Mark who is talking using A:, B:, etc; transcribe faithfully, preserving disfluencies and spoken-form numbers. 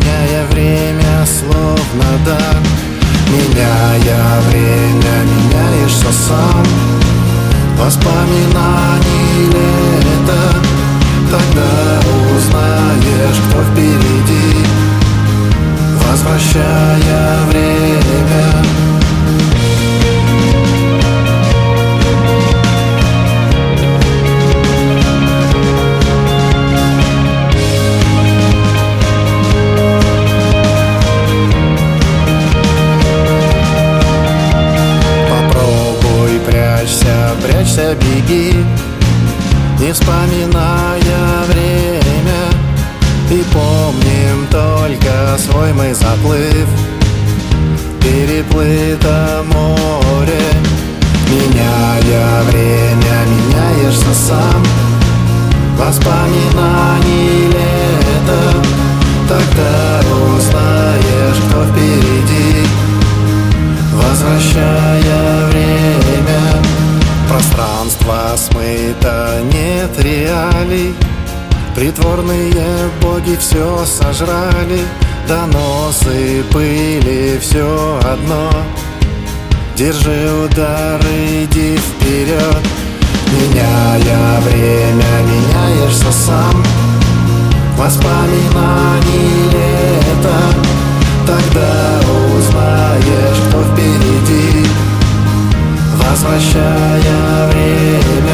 A: меняя время словно дар. Меняя время, меняешься сам. Воспоминаний лето, тогда узнаешь, кто впереди, возвращая время. Прячься, беги, не вспоминая время, и помним только свой мы заплыв, переплыто море. Меняя время, меняешься сам. Воспоминаний лето, тогда узнаешь, кто впереди, возвращая время. Пространство смыто, нет реалий. Притворные боги все сожрали. Доносы пыли, все одно. Держи удар, иди вперед. Меняя время, меняешься сам. Воспоминаний лето, тогда узнаешь, кто впереди, возвращая время.